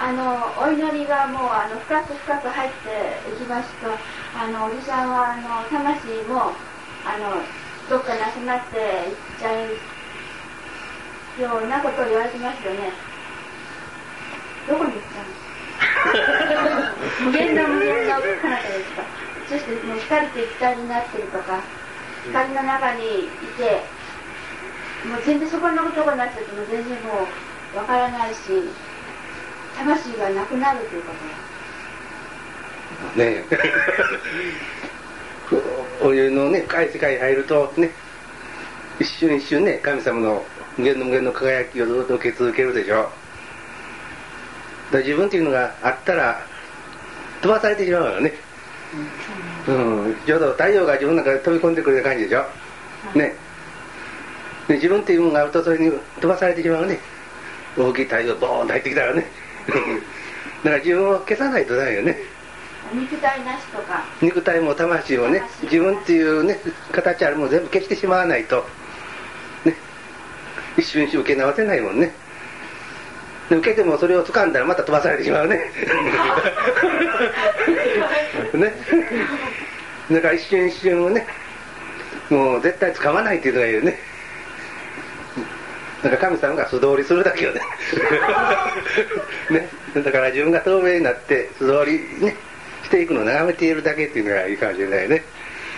お祈りがもう深く深く入っていきますと、おじさんは魂もどっかなくなっていっちゃうようなことを言われてますよね。どこに行ったの？無限の彼方ですか。そしてもう光と一体になってるとか、光の中にいて、もう全然そこのとこになっちゃっても全然もうわからないし、魂がなくなるということねえお湯のね深い世界に入るとね、一瞬一瞬ね神様の無限の輝きをずっと受け続けるでしょ。だから自分っていうのがあったら飛ばされてしまうからね、ちょうど太陽が自分の中で飛び込んでくる感じでしょ、ね。で自分っていうものがあるとそれに飛ばされてしまうね。大きい太陽ボーンと入ってきたらねだから自分を消さないとダメよね。 肉体なしとか肉体も魂もね、自分っていうね形あるもの全部消してしまわないとね、一瞬一瞬受け直せないもんね。で受けてもそれを掴んだらまた飛ばされてしまうねねだから一瞬一瞬をねもう絶対掴まないっていうのがいいよね。だから神様が素通りするだけよねね、だから自分が透明になって素通りねしていくのを眺めているだけっていうのがいいかもしれないね。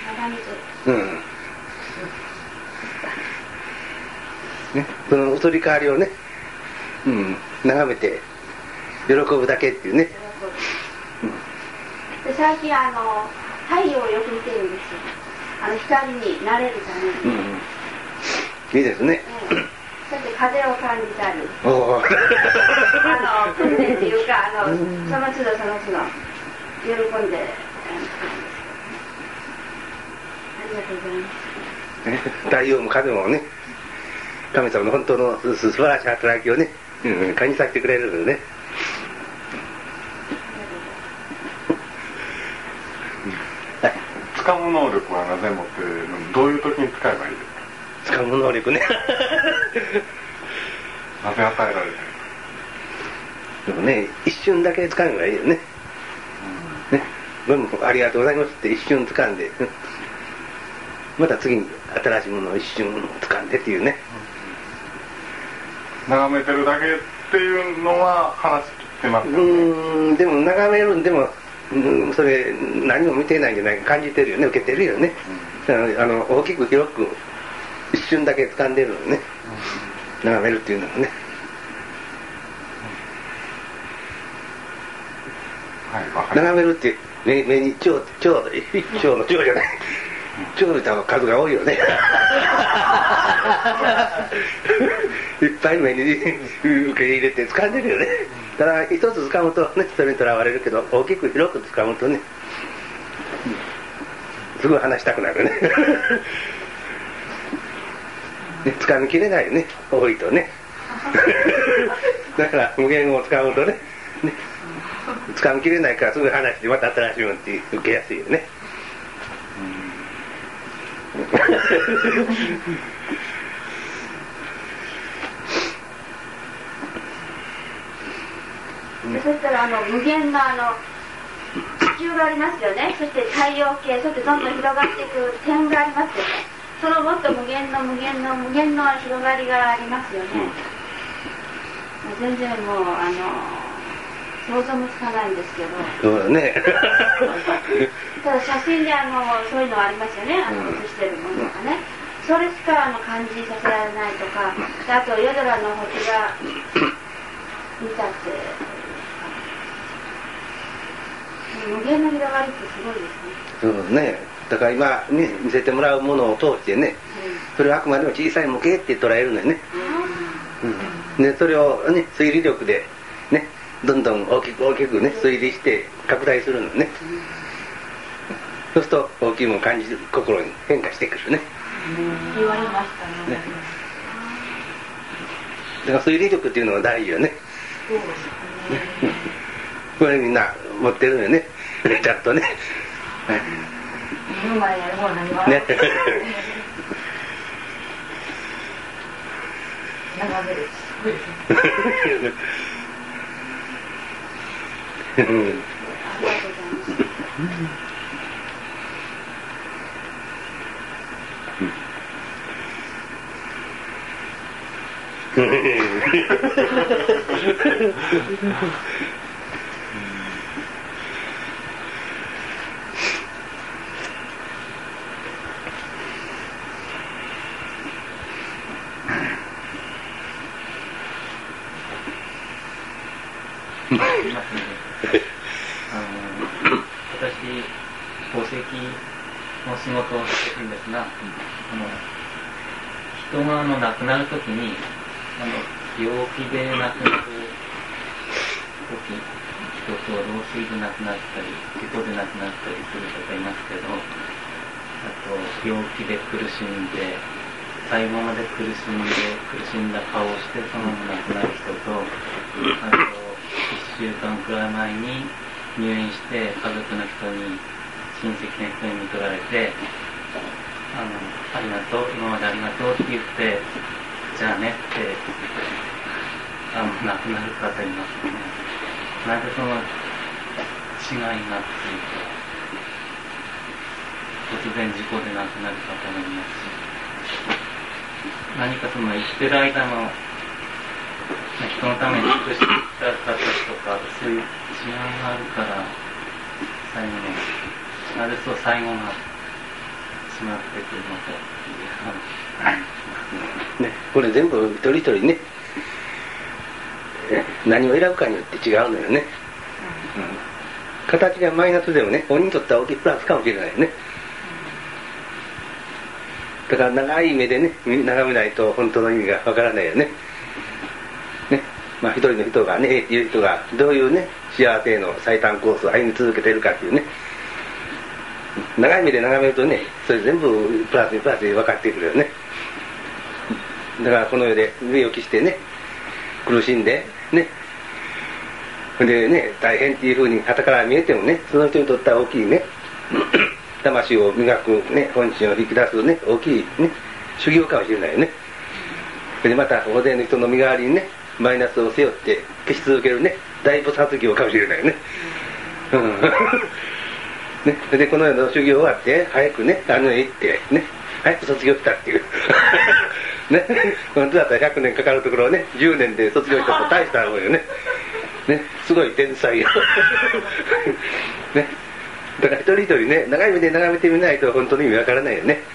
ね、その移り変わりをね、眺めて喜ぶだけっていうね。 で最近太陽をよく見てるんですよ。光に慣れるために、 いいですね。 そして風を感じたり訓練っていうかその都度喜んでありがとうございます。 太陽も風もね神様の本当の素晴らしい働きをね、感じさせてくれるのでね。 掴む能力はなぜ持っているの？どういう時に使えばいいですか？ 掴む能力ねなぜ与えられてる？ でもね一瞬だけ掴めばいいよね。ね、どうもありがとうございますって一瞬掴んでまた次に新しいものを一瞬掴んでっていうね。 眺めてるだけっていうのは話してますよね。 でも眺めるんでも、それ何も見てないんじゃないか感じてるよね、受けてるよね。大きく広く一瞬だけ掴んでるのね、眺めるっていうのはね。眺めるって目にちょうど一丁の蝶じゃない蝶の数が多いよねいっぱい目に受け入れて掴んでるよね。ただ一つ掴むとねそれにとらわれるけど、大きく広く掴むとねすぐ話したくなるね掴みきれないよね、多いとねだから無限を使うとね掴みきれないからすぐ話してまた新しいものって受けやすいよねそしたら無限の地球がありますよね。そして太陽系、そしてどんどん広がっていく点がありますよね。そのもっと無限の広がりがありますよね。全然もう想像もつかないんですけど。 そうだねただ写真でそういうのありますよね。写してるものがね。それしか感じさせられないとか、あと夜空の星が見たって無限の広がりってすごいですね。 そうね。だから今ね見せてもらうものを通してね、それはあくまでも小さい模型って捉えるのよね。でそれをね推理力でねどんどん大きくね推理して拡大するのね。そうすると大きいものを感じる心に変化してくるね。 言われましたね。 だから推理力っていうのは大事よね。 そうですね。 これみんな持ってるのよねちゃんとね。 言う前やる方何もね眺めるすごいですね。 ありがとうございます。 私、宝石の仕事をしてるんですが、人が亡くなるときに、病気で亡くなるとき、人と老衰で亡くなったり、事故で亡くなったりする方いますけど、あと、病気で苦しんで、最後まで苦しんだ顔をしてそのまま亡くなる人と、あと1週間くらい前に入院して家族の人に、親戚の人に見取られて、ありがとう、今までありがとうって言って、じゃあねって亡くなる方いますね。なんでその違いがっていうか、突然事故で亡くなる方もいますし、何かその生きてる間の人のために尽くしてきた方とか、そういう違いがあるから、最後のなぜそう最後がしまってくるのかっていうね、これ全部一人一人ね、何を選ぶかによって違うのよね、形がマイナスでもね、本人にとっては大きいプラスかもしれないよね。だから長い目でね、眺めないと本当の意味がわからないよね。ね、まあ一人の人がね、いう人がどういうね、幸せへの最短コースを歩み続けているかっていうね、長い目で眺めるとね、それ全部プラスにプラスで分かってくるよね。だからこの世で病気してね、苦しんでね、でね、大変っていうふうに傍から見えてもね、その人にとっては大きいね魂を磨くね、本心を引き出すね、大きいね、修行かもしれないよね。でまた大勢の人の身代わりにね、マイナスを背負って消し続けるね、大菩薩業かもしれないよね。ね、でこの世の修行終わって早くね、あの世行ってね、早く卒業したっていうね、本当だったら100年かかるところをね、10年で卒業したと大したもんよね。ね、すごい天才よ。ね、だから一人一人ね、長い目で眺めてみないと本当に意味わからないよね。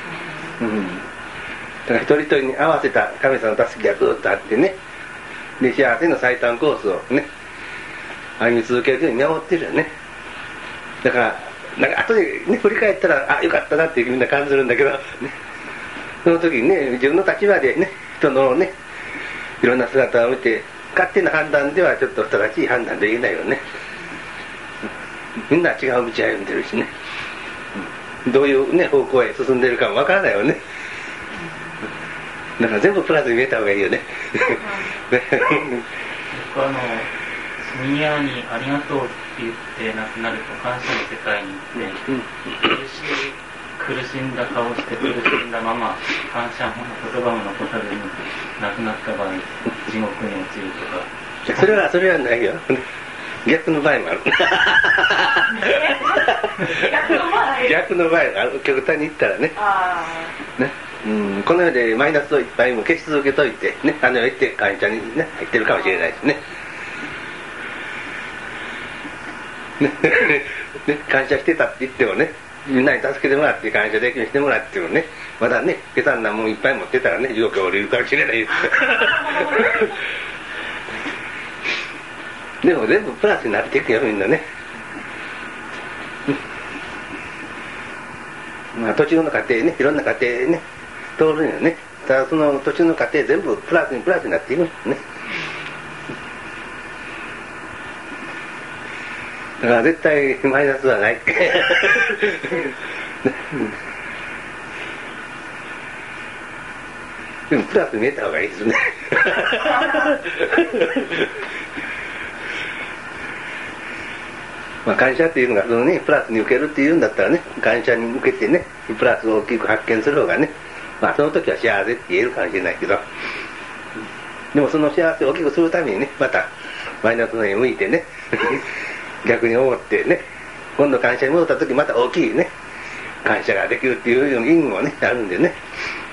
だから一人一人に合わせた神様の助けがずっとあってね、で幸せの最短コースをね、歩み続けるように見守ってるよね。だからなんか後でね、振り返ったら、あ、よかったなってみんな感じるんだけど、ね、その時にね、自分の立場でね、人のね、いろんな姿を見て、勝手な判断ではちょっと正しい判断できないよね。みんな違う道を歩んでるしね、どういうね、方向へ進んでるかもわからないよね。だから全部プラスに見えた方がいいよね。 僕ミニアにありがとうって言って亡くなると感謝の世界に行って、苦しんだ顔して苦しんだまま感謝の言葉も残さずに亡くなった場合、地獄に落ちるとか。 それはないよ。逆の場合もある。逆の場合ある。極端に言ったらね。ね、この世でマイナスをいっぱいも消し続けといてね、あの世行って会社にね入ってるかもしれないしね。ね、感謝してたって言ってもね、みんなに助けてもらって感謝できるようにしてもらってもね、まだね、下手なもんいっぱい持ってたらね、地獄を降りるかもしれない。でも全部プラスになっていくよ、みんなね。まあ途中の過程ね、いろんな過程ね、通るんよね。ただその途中の過程全部プラスにプラスになっていくね。だから絶対マイナスはない。でもプラス見えた方がいいですね。まあ感謝っていうのがそのね、プラスに受けるっていうんだったらね、感謝に向けてね、プラスを大きく発見する方がね、まあその時は幸せって言えるかもしれないけど、でもその幸せを大きくするためにね、またマイナスの絵を向いてね逆に思ってね、今度感謝に戻った時また大きいね感謝ができるっていう意味もねあるんでね、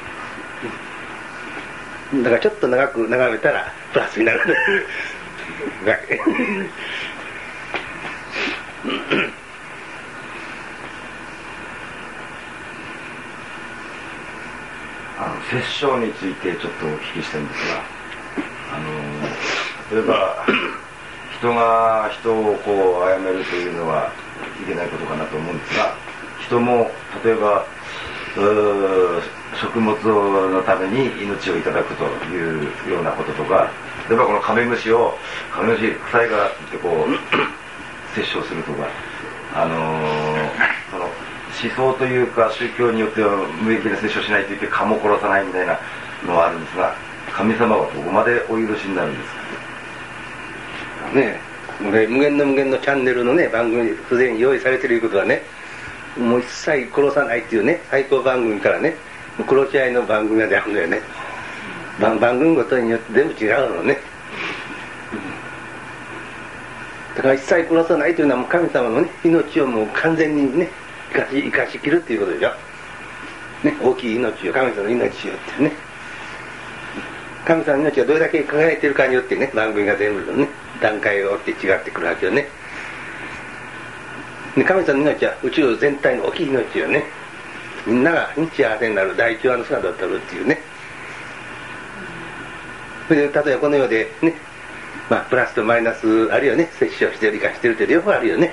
だからちょっと長く眺めたらプラスになる殺生についてちょっとお聞きしたいんですが、例えば人が人をこう殺めるというのはいけないことかなと思うんですが、人も例えば食物のために命をいただくというようなこととか、例えばこのカメムシ臭いからってこう殺生するとか、その思想というか宗教によっては無益な殺生しないと言って蚊も殺さないみたいなのはあるんですが、神様はどこまでお許しになるんですかね。無限のチャンネルのね番組すでに用意されてるいうことはね、もう一切殺さないっていうね最高番組からね殺し合いの番組まであるのよね。番組ごとによって全部違うのね。だから一切殺さないというのはもう神様のね命をもう完全にね生かしきるっていうことでしょ、ね、大きい命を神様の命をってね、神様の命がどれだけ輝いてるかによってね番組が全部のね段階を追って違ってくるわけよね。で神様の命は宇宙全体の大きい命よね。みんなが幸せになる第一話の姿を取るっていうね。それで例えばこの世でね、プラスとマイナスあるよね、摂取をしてる理解してるって両方あるよね。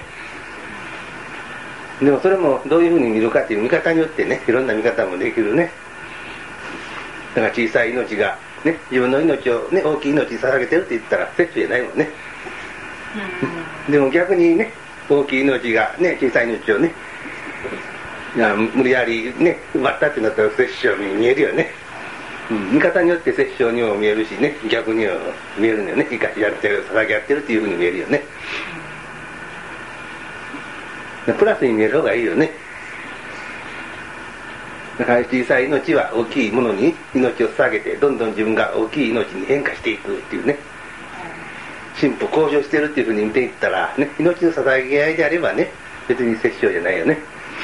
でもそれもどういうふうに見るかっていう見方によってねいろんな見方もできるね。だから小さい命がね自分の命をね大きい命に捧げてるって言ったら摂取じゃないもんね。でも逆にね大きい命がね小さい命をね無理やりね奪ったってなったら摂取に見えるよね。見方によって摂取にも見えるしね逆にも見えるのよね。生かしやってる捧げ合ってるっていうふうに見えるよね。プラスに見える方がいいよね。だから小さい命は大きいものに命を捧げてどんどん自分が大きい命に変化していくっていうね、進歩向上してるっていうふうに見ていったらね、命の捧げ合いであればね別に摂取じゃないよね。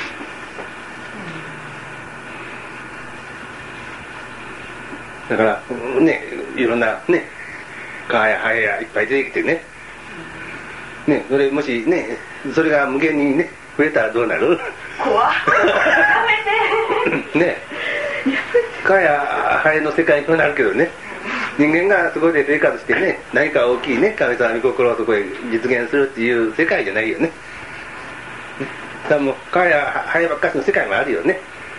だからねいろんなね蚊やハエやいっぱい出てきてね、それもしねそれが無限にね増えたらどうなる？ 怖っやめてね蚊やハエの世界になるけどね、人間がそこで生活してね何か大きいね神様の心をそこへ実現するっていう世界じゃないよね。だからもう蚊やハエばっかりの世界もあるよね。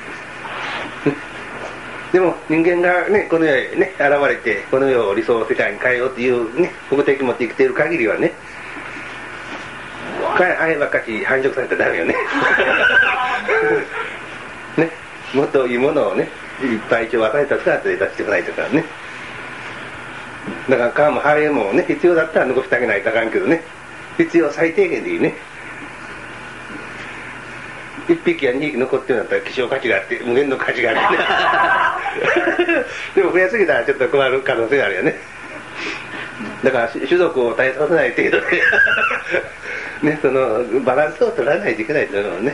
でも人間がねこの世へね現れてこの世を理想の世界に変えようっていうね目的を持って生きている限りはねあればっかし繁殖されたらダメよね。ね、もっといいものをねいっぱい一応与えた姿で出してこないとかね。だから蚊もハエもね必要だったら残してあげないとあかんけどね、必要最低限でいいね。1匹や2匹残ってるんだったら希少価値があって無限の価値があってねでも増えすぎたらちょっと困る可能性があるよね。だから種族を絶えさせない程度でね、そのバランスを取らないといけないと思うね。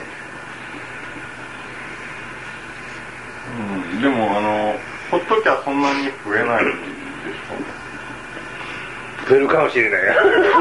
でもほっときゃそんなに増えないでしょ。 増えるかもしれないよ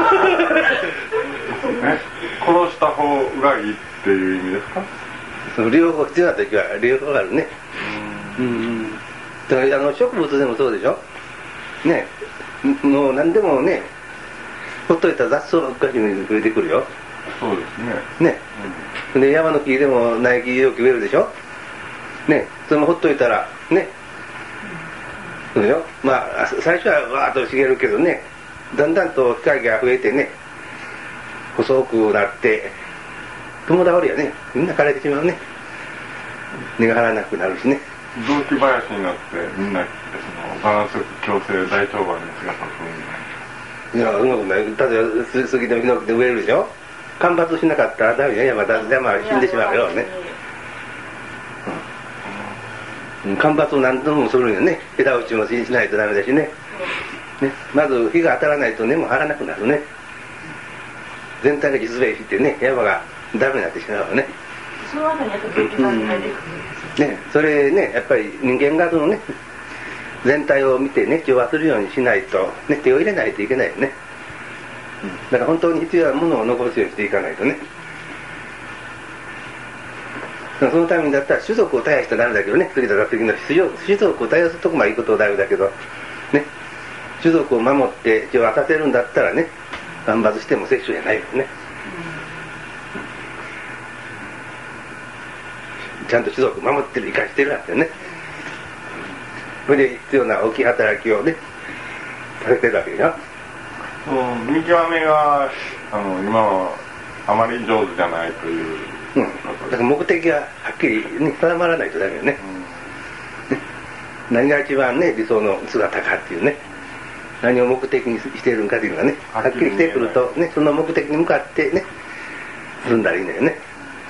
殺した方がいいっていう意味ですか？ その両方必要な時は両方あるね。だから植物でもそうでしょね。もう何でもねほっといたら雑草ばっかりに増えてくるよ。 そうですね。 ね、で山の木でも苗木よく植えるでしょね。それもほっといたらね、そうよ。最初はわーっと茂るけどね、だんだんと機会が増えてね細くなって雲倒りやね、みんな枯れてしまうね。根が張らなくなるしね。 雑木林になってみんなバランス矯正大腸梅の姿をするんじゃない？ いや、うまくない。例えば杉のヒノキで植えるでしょ。間伐しなかったらダメよ。山死んでしまうよね。間伐を何度もするんよね。枝打ちもしないとダメだしね。まず日が当たらないと根も張らなくなるね。 全体が実命してね、山がダメになってしまうわね。 そのあたりやっぱり結局考えていくんですよね、それね、やっぱり人間がそのね、全体を見てね、調和するようにしないと、ね、手を入れないといけないよね。だから本当に必要なものを残すようにしていかないとね。そのためにだったら種族を絶やしたらダメだけどね、次だった時の種族を絶やすとこまでいくことはダメだけど、ね、種族を守って調和させるんだったらね、万抜しても摂取じゃないよね。ちゃんと種族を守ってる、生かしてるわけよね。それで必要な大きい働きをね、させてるわけよ。 見極めが今はあまり上手じゃないという、 だから目的がはっきり、ね、定まらないとダメよね。何が一番ね、理想の姿かっていうね、何を目的にしているのかっていうのがね、はっきりしてくるとね、その目的に向かってね、進んだらいいんだよね。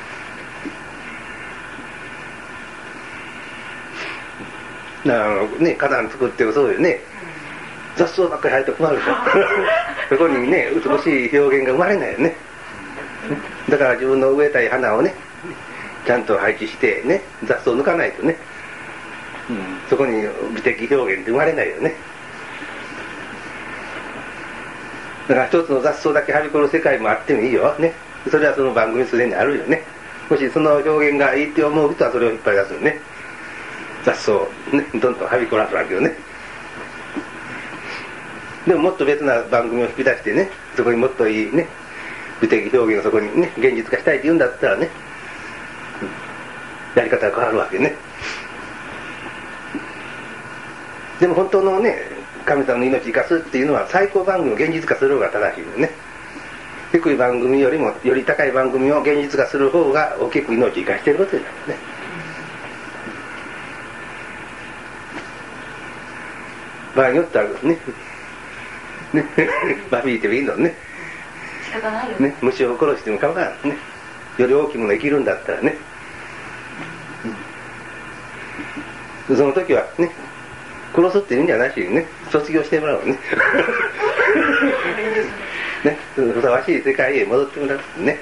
ね、花壇作ってもそうよね、雑草ばっかり生えて困るでしょそこにね、美しい表現が生まれないよね。だから自分の植えたい花をね、ちゃんと配置してね、雑草を抜かないとね、そこに美的表現って生まれないよね。だから一つの雑草だけはびこる世界もあってもいいよね。それはその番組すでにあるよね。もしその表現がいいって思う人はそれを引っ張り出すよね。雑草をね、どんどんはびこらすわけよね。でももっと別な番組を引き出してね、そこにもっといいね、美的表現をそこにね、現実化したいって言うんだったらね、やり方が変わるわけね。でも本当のね、神様の命を生かすっていうのは最高番組を現実化する方が正しいんだよね。低い番組よりもより高い番組を現実化する方が大きく命を生かしていることになるね。場合によってはね、バビーてもいいのね。 仕方ないよね、虫を殺しても構わんね。より大きいもの生きるんだったらね。その時はね、殺すっていうんじゃなしにね、卒業してもらうね。ね、ふさわしい世界へ戻ってもらうね。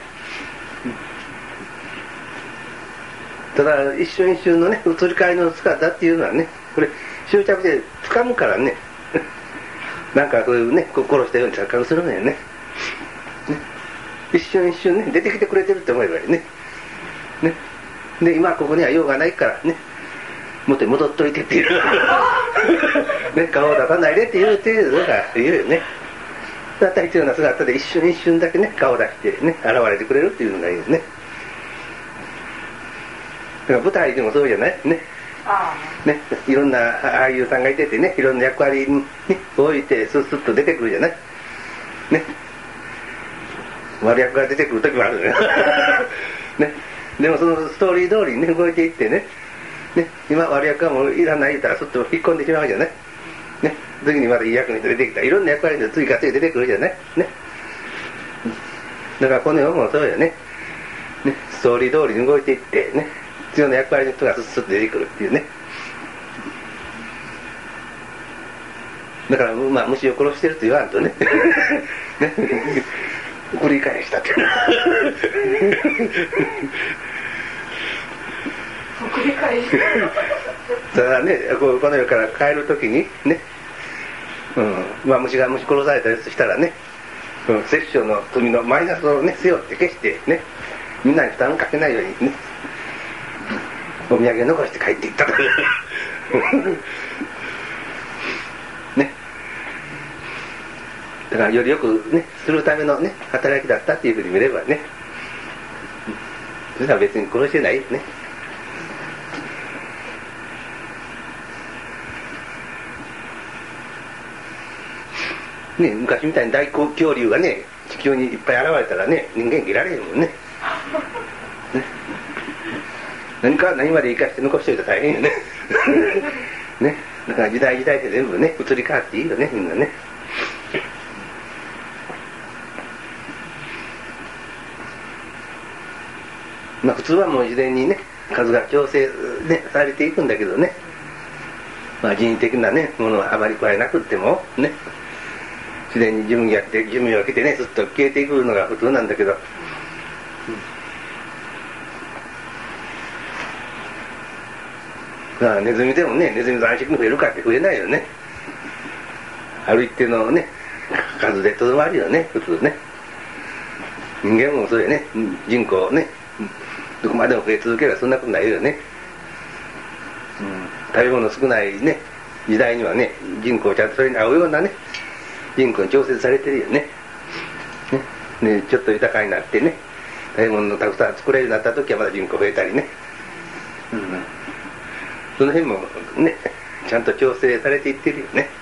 ただ一瞬一瞬のね、移り変わりの姿っていうのはね、これ執着で掴むからね、なんかそういうね、殺したように錯覚するのよね。一瞬一瞬ね、出てきてくれてるって思えばいいね。ね。で、今ここには用がないからね、元に戻っといてっていう。ね、顔を出さないでっていう程度が言うよね。だったら必要な姿で一瞬一瞬だけね、顔を出してね、現れてくれるっていうのがいいよね。だから舞台でもそうじゃないね。ね、いろんな俳優さんがいててね、いろんな役割に、ね、置いてスッスッと出てくるじゃないね。悪役が出てくる時もあるのよ、ね、でもそのストーリー通りに、ね、動いていってね、今悪役がもういらない言ったらすっと引っ込んでしまうじゃない、ね、次にまたいい役の人出てきたらいろんな役割で次々出てくるじゃない、ね、だからこの世もそうよね、ストーリー通りに動いていってね、必要な役割の人がスッスッと出てくるっていうね。だからまあ虫を殺してると言わんとねね、繰り返したって繰り返しただね、この世から帰るときにね、まあ虫殺されたりしたらね、殺生の罪のマイナスをね背負って消してね、みんなに負担かけないようにね、お土産残して帰っていったとね。だからよりよくねするためのね働きだったっていうふうに見ればね、それは別に殺してないよね。ね、昔みたいに大恐竜がね地球にいっぱい現れたらね、人間生きられへんもんね。何まで生かして残しておいたら大変よね。ね、だから時代で全部ね移り変わっていいよね、みんなね。まあ普通はもう自然にね数が調整、ね、されていくんだけどね、まあ人為的なねものはあまり加えなくってもね、 自然に寿命が来てね、ずっと消えていくのが普通なんだけど、まあネズミでもね、ネズミの繁殖も増えるかって増えないよね。ある一定のね、数でとどまるよね、普通ね。人間もそうやね、人口ね、どこまでも増え続ければそんなことないよね。食べ物少ないね、時代にはね、人口ちゃんとそれに合うようなね、人口に調節されてるよね。ね、ちょっと豊かになってね、食べ物のたくさん作れるようになった時はまだ人口増えたりね。その辺もね、ちゃんと調整されていってるよね。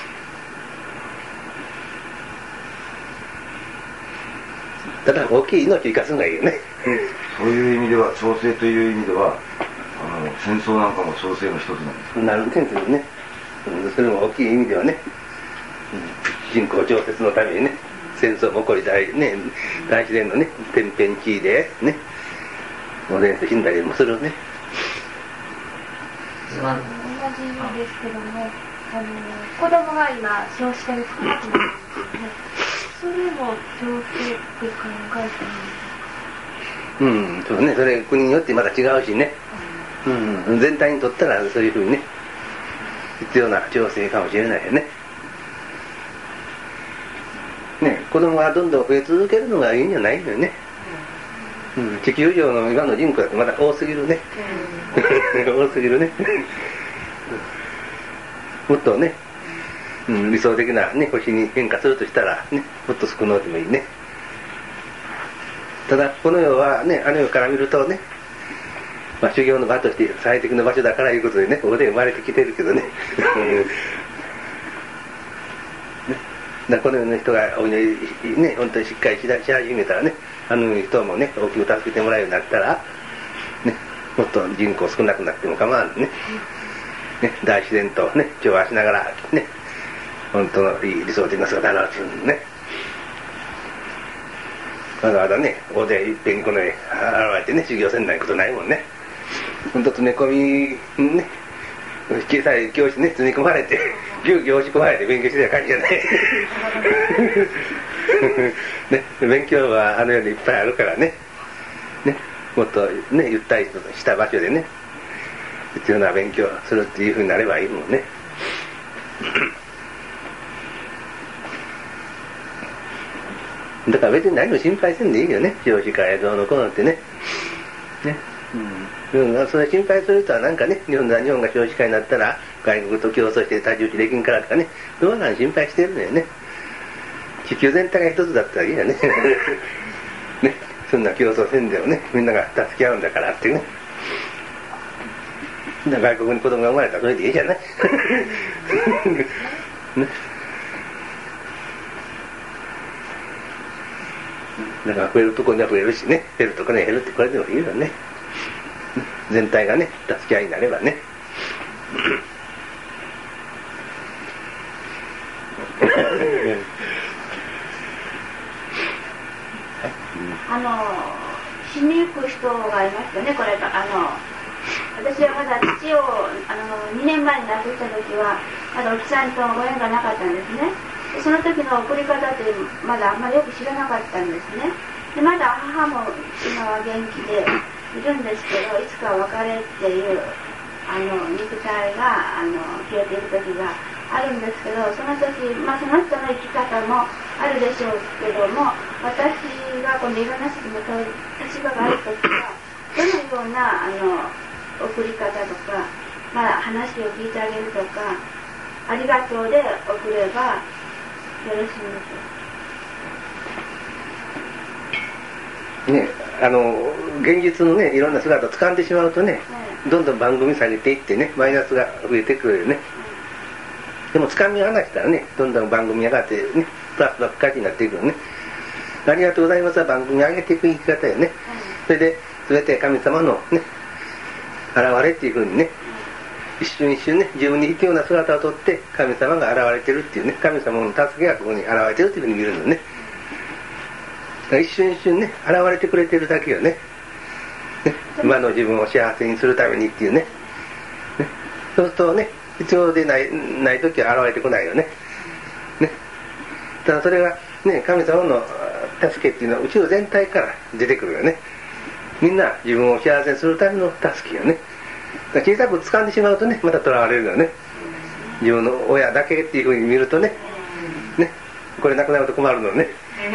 ただ大きい命を生かすのがいいよね。 そういう意味では、調整という意味では、戦争なんかも調整の一つなんですか。 なるほどね。それも大きい意味ではね、人口調節のためにね、戦争も起こり大自然のね、天変地異でね、おでん死んだりもするね。 同じですけども、子供が今少子化に少なくなってるんですよね。それも調整って考えてもいいですか？ そうね、それ国によってまた違うしね。全体にとったらそういうふうにね、必要な調整かもしれないよね。ね、子供がどんどん増え続けるのがいいんじゃないのよね。地球上の今の人口だってまだ多すぎるね。多すぎるね。もっとね、理想的な、ね、星に変化するとしたら、ね、もっと少なくてもいいね。ただこの世はね、あの世から見るとね、修行の場として最適の場所だからいうことでね、ここで生まれてきてるけどね。この世の人がお祈りね、本当にしっかりし始めたらね、あの世の人もね、大きく助けてもらえるようになったら、ね、もっと人口少なくなっても構わんね。大自然とね、調和しながらね、本当のいい理想的な姿になるっていうね。わざわざね、大勢いっぺんにこの世現れてね、修行せんないことないもんね。本当詰め込みね、小さい教室ね、積み込まれて、凝仕込まれて勉強してた感じじゃない。ね、勉強はあの世にいっぱいあるからね。ね、もっとね、ゆったりした場所でね、必要な勉強するっていうふうになればいいもんね。だから別に何も心配せんでいいよね、少子化やどうのこうのってね。それ心配する人はなんかね、日本が少子化になったら外国と競争して太刀打ちできんからとかね、どうなん心配してるのよね。地球全体が一つだったらいいよね。ね、そんな競争せんでもね、みんなが助け合うんだからってね。外国に子供が生まれたらそれでいいじゃない。ね、だから増えるところには増えるしね、減るところには減るってこれでもいいよね。全体がね、助け合いになればね。 死にゆく人がいましたね、これが。私はまだ父を2年前に亡くした時はまだおじさんとご縁がなかったんですね。でその時の送り方ってまだあんまりよく知らなかったんですね。でまだ母も今は元気でいるんですけど、いつか別れっていう肉体が消えている時があるんですけど、その時、その人の生き方もあるでしょうけども、私がこのいろんな人の立場がある時はどのような送り方とか、話を聞いてあげるとか、ありがとうで送ればよろしいんでしょうか。ね、現実のね、いろんな姿を掴んでしまうとね、どんどん番組下げていってね、マイナスが増えてくるよね。でも掴み離したらね、どんどん番組上がってね、プラスばっかりになっていくよね。ありがとうございますは番組上げていく生き方よね。それで全て神様のね、現れっていうふうにね、一瞬一瞬ね、自分に必要な姿をとって神様が現れてるっていうね、神様の助けがここに現れてるっていうふうに見るのね。一瞬一瞬ね、現れてくれてるだけよね。今の自分を幸せにするためにっていうね。そうするとね、必要でない時は現れてこないよね。ね。 ただそれがね、神様の助けっていうのは宇宙全体から出てくるよね。みんな自分を幸せにするための助けよね。だから小さく掴んでしまうとね、また囚われるよね。自分の親だけっていうふうに見るとね、これなくなると困るのね。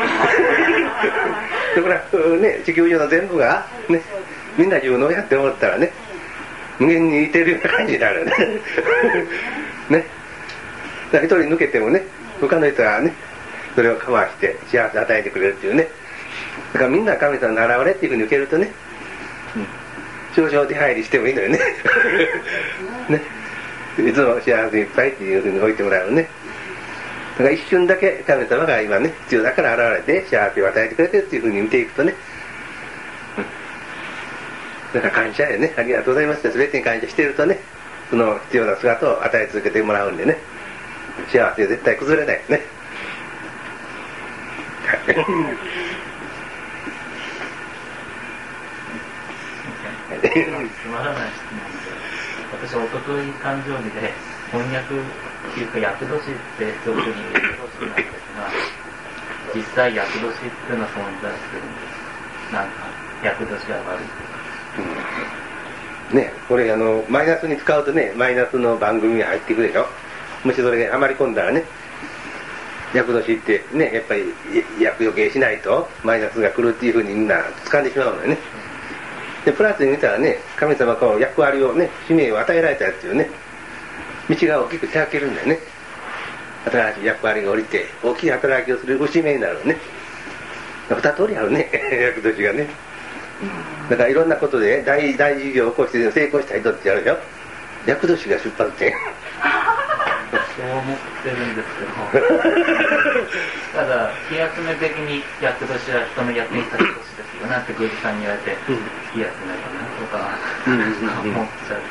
だからね、地球上の全部がね、みんな自分の親って思ったらね、無限にいてるような感じになるよね。ね。だから一人抜けてもね、他の人はね、それをカバーして幸せを与えてくれるっていうね。だからみんな神様の現れっていうふうに受けるとね、少々出入りしてもいいのよね。ね。いつも幸せいっぱいっていうふうに置いてもらうね。だから一瞬だけ神様が今ね、必要だから現れて幸せを与えてくれてるっていうふうに見ていくとね、だから感謝やね、ありがとうございますって全てに感謝しているとね、その必要な姿を与え続けてもらうんでね、幸せは絶対崩れないよね。 つまらない質問で、私おととい誕生日で翻訳っていうか厄年って俗に言う年なんですが、実際厄年っていうのは存在するんです。なんか厄年が悪い。 ね、これマイナスに使うとね、マイナスの番組が入ってくるでしょ。もしそれがあまり込んだらね、厄年ってね、やっぱり厄除けしないとマイナスが来るっていうふうにみんな掴んでしまうのよね。でプラスに見たらね、神様が役割をね、使命を与えられたっていうね、道が大きく開けるんだよね。新しい役割が降りて大きい働きをする使命になるね。二通りあるね、厄年がね。だからいろんなことで大事業を起こして成功した人ってやるよ。厄年が出発点。 そう思ってるんですけど、ただ気休め的に厄年は人の役に立つ年ですよなんて宮司さんに言われて、気休めかなとか思っちゃ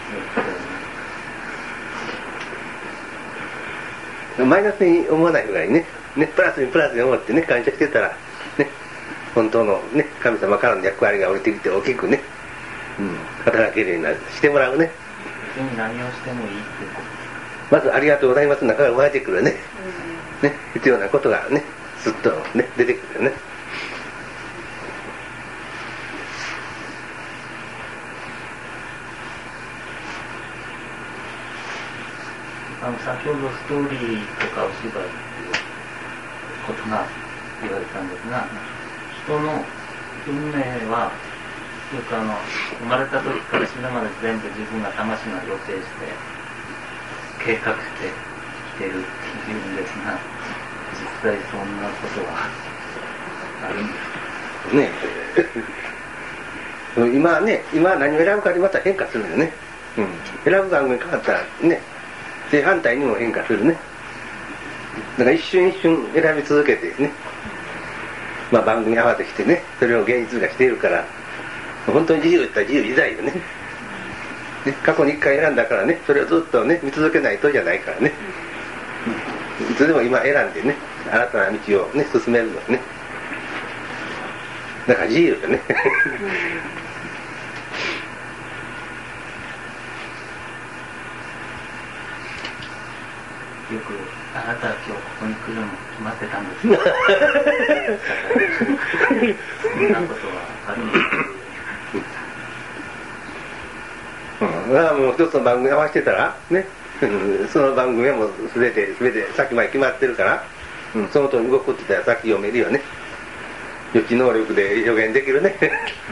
う。 マイナスに思わないぐらいね、プラスに思ってね、感謝してたらね、本当のね、神様からの役割が降りてきて大きくね、働けるようになるしてもらうね。 別に何をしてもいいっていうこと。 まずありがとうございますの中から生まれてくるね、必要なことがね、すっとね、出てくるよね。 先ほどストーリーとかお芝居っていうことが言われたんですが、人の運命はよく生まれた時から死ぬまで全部自分が魂が予定して計画してきてるっていうんですが、実際そんなことはあるんですかね。今何を選ぶかでまた変化するんだよね。選ぶ番組変わったらね、正反対にも変化するね。だから一瞬一瞬選び続けてね、番組合わせしてね、それを現実化しているから、本当に自由って言ったら自由自在よね。過去に一回選んだからね、それをずっとね、見続けないとじゃないからね。いつでも今選んでね、新たな道をね、進めるのね。だから自由よね。 よくあなたは今日ここに来るの決まってたんですよ。そんなことはあるんですか。 もう一つの番組合わせてたらね、その番組はもう全て先まで決まってるから、その通り動くって言ったら先読めるよね。予知能力で予言できるね。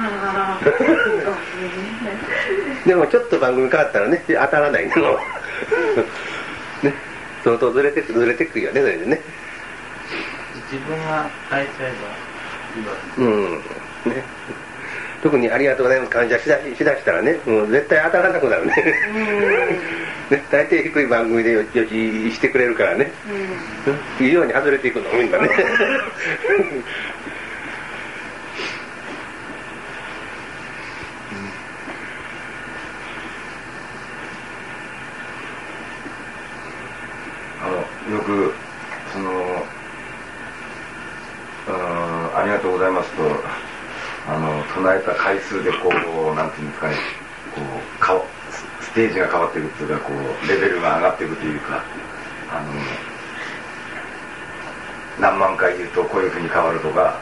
でもちょっと番組変わったらね、当たらないの。ね、相当ずれてくるよね、それでね。 自分が変えちゃえばいいわけです。 ね。特にありがとうございます感謝しだしたらね、もう絶対当たらなくなるね。ね、大抵低い番組で予知してくれるからね。いいように外れていくのみんなね。 よくありがとうございますと唱えた回数でなんていうんですかね、ステージが変わっていくっていうかレベルが上がっていくというか何万回言うとこういうふうに変わるとか、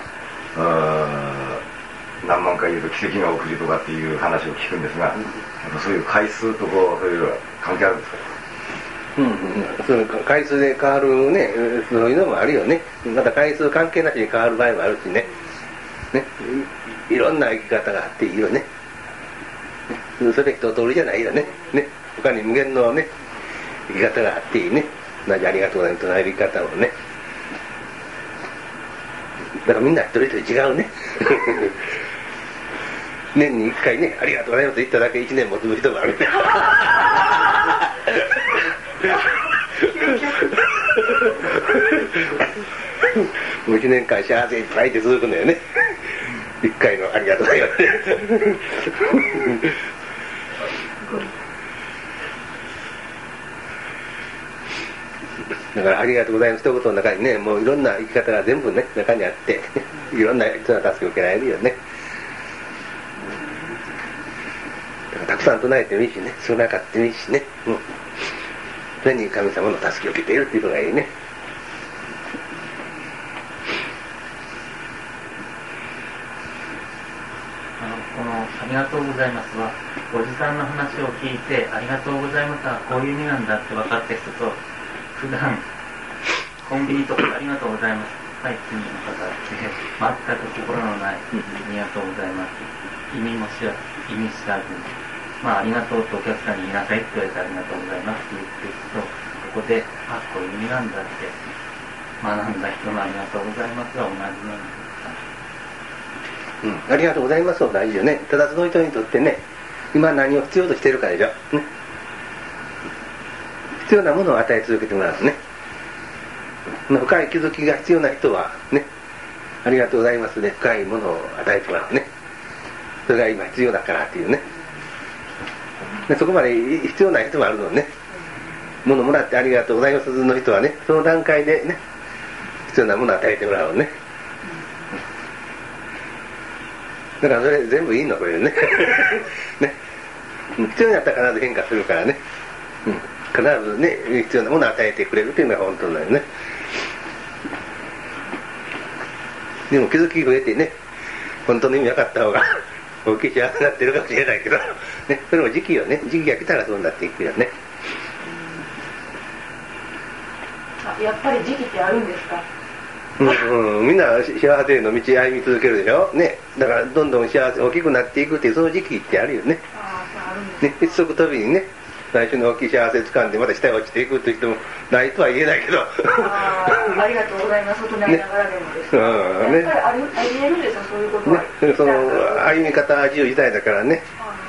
何万回言うと奇跡が起きるとかっていう話を聞くんですが、そういう回数とこうそういう関係あるんですか？ その回数で変わるね、そういうのもあるよね。また回数関係なしに変わる場合もあるしね。いろんな生き方があっていいよね。それ一通りじゃないよね。他に無限のね、生き方があっていいね。同じありがとうございますとの生き方もね。だからみんな一人一人違うね。年に一回ね、ありがとうございますと言っただけ一年もつぶ人もあるね。もう一年間幸せいっぱいって続くんだよね。一回のありがとうございます。だからありがとうございます一言の中にね、もういろんな生き方が全部ね中にあって、いろんな人の助けを受けられるよね。だからたくさん唱えてもいいしね、少なかってもいいしね、それに神様の助けを受けているっていうのがいいね。 このありがとうございますは、おじさんの話を聞いてありがとうございますはこういう意味なんだって分かった人と、普段コンビニとかでありがとうございます、はい、次の方って全く心のないありがとうございます、意味知らずに、ありがとうとお客さんに言いなさいって言われてありがとうございますって言っていくと、ここでこういう意味なんだって学んだ人のありがとうございますが同じなんですか。 ありがとうございますも大事よね。ただその人にとってね、今何を必要としているかでしょ、必要なものを与え続けてもらうのね。深い気づきが必要な人はね、ありがとうございますで深いものを与えてもらうね。それが今必要だからっていうね。でそこまで必要ない人もあるのね。物もらってありがとうございますの人はね、その段階でね必要なものを与えてもらうのね。だからそれ全部いいのこれね。ね、必要になったら必ず変化するからね、必ずね必要なものを与えてくれるっていうのが本当だよね。でも気づき増えてね、本当の意味分かった方が大きい幸せになってるかもしれないけど、ね、それも時期よね。時期が来たらそうなっていくよね。 やっぱり時期ってあるんですか？ みんな幸せへの道歩み続けるでしょ、ね、だからどんどん幸せ大きくなっていくっていうその時期ってあるよね。一足飛びにね最初に大きい幸せ掴んでまた下へ落ちていくと言ってもないとは言えないけど、 ありがとうございますとなりながらでもですね、やっぱりありえるんですよ、そういうことは、 その歩み方は自由自在だからね、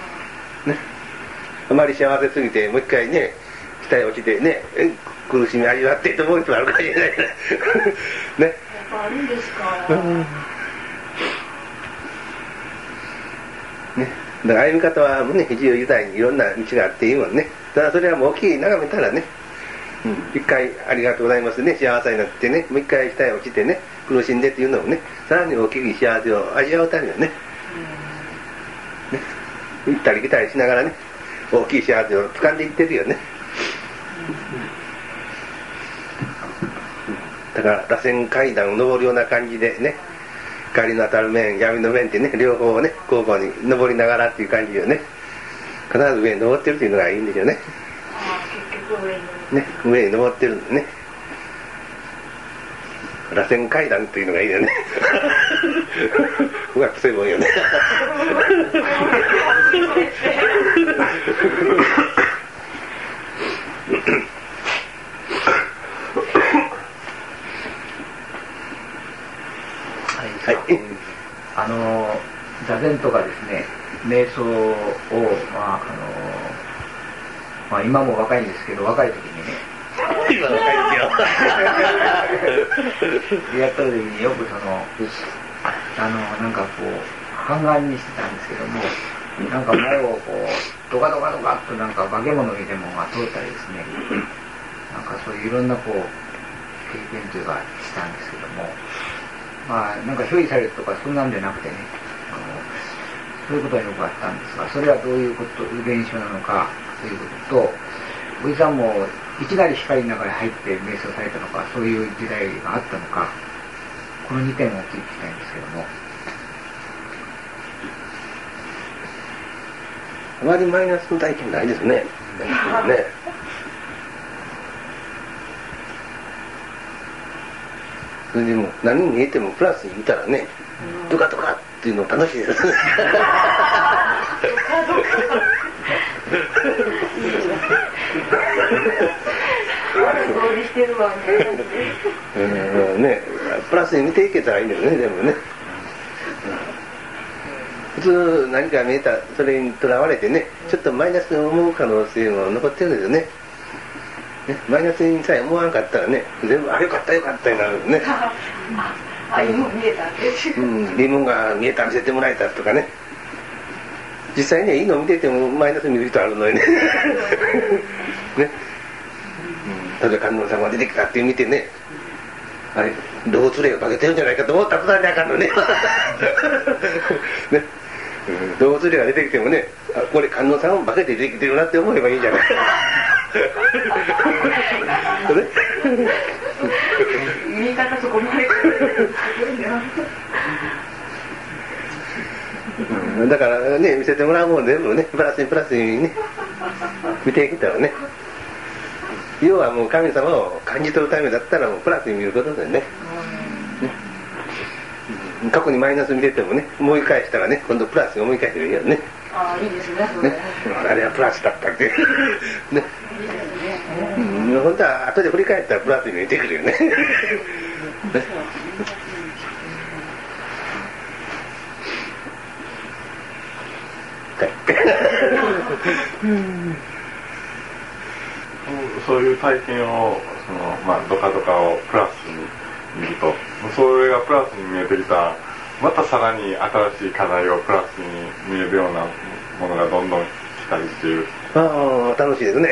あまり幸せすぎてもう一回ね下へ落ちてね苦しみ味わってと思う人もあるかもしれないね。 やっぱあるんですか。 ね、だから歩み方はね自由自在にいろんな道があっていいもんね。ただそれはもう大きい眺めたらね、一回ありがとうございますね幸せになってね、もう一回下へ落ちてね苦しんでっていうのをねさらに大きい幸せを味わうためにはね、行ったり来たりしながらね大きい幸せを掴んでいってるよね。だから螺旋階段を登るような感じでね、光の当たる面闇の面ってね両方をね交互に登りながらっていう感じよね。必ず上に登ってるっていうのがいいんでしょうね。 結局上に登ってるんでね、螺旋階段っていうのがいいよね。うまくそういうもんよね。 座禅とかですね、瞑想を、今も若いんですけど、若い時にね、 今若いですよ。 やった時によくなんかこう半眼にしてたんですけども、なんか前をこうドカドカドカっとなんか化け物にでもが通ったりですね、なんかそういういろんなこう経験というかしたんですけども、なんか憑依されるとかそんなんじゃなくてね、そういうことがよくあったんですが、それはどういうこと現象なのかということと、 おじさんもいきなり光の中に入って瞑想されたのか、そういう時代があったのか、この2点を聞きたいんですけども。 あまりマイナスの体験ないですね。ね。それでも何に見えてもプラスに見たらね、ドカドカっていうの楽しいです。 合理してるわね、プラスに見ていけたらいいんですね、でもね。普通何か見えたらそれにとらわれてね、ちょっとマイナスに思う可能性も残ってるんですよね。マイナスにさえ思わなかったらね、全部あ、よかったよかったになるんですね。 あ、いいもん見えたって。 いいもんが見えた、見せてもらえたとかね。実際にはいいのを見ててもマイナスに見る人あるのにね。ね。例えば観音様が出てきたって見てね、あれ動物霊が化けてるんじゃないかと思ったら途端にあかんのね。ね、動物霊が出てきてもね、あ、これ観音様も化けて出てきてるなって思えばいいんじゃない。 見方そこまで。 だからね、見せてもらうもん全部ね、プラスにプラスにね、見ていけたらね、要はもう神様を感じ取るためだったらもうプラスに見ることでね、過去にマイナス見ててもね、思い返したらね、今度プラスに思い返してもいいよね。 ああ、いいですね、それ。 ね、あれはプラスだったってね。本当は後で振り返ったらプラスに見えてくるよね。 そういう体験をドカドカをプラスに見ると、それがプラスに見えてきた、またさらに新しい課題をプラスに見えるようなものがどんどん来たりっていう。 ああ、楽しいですね。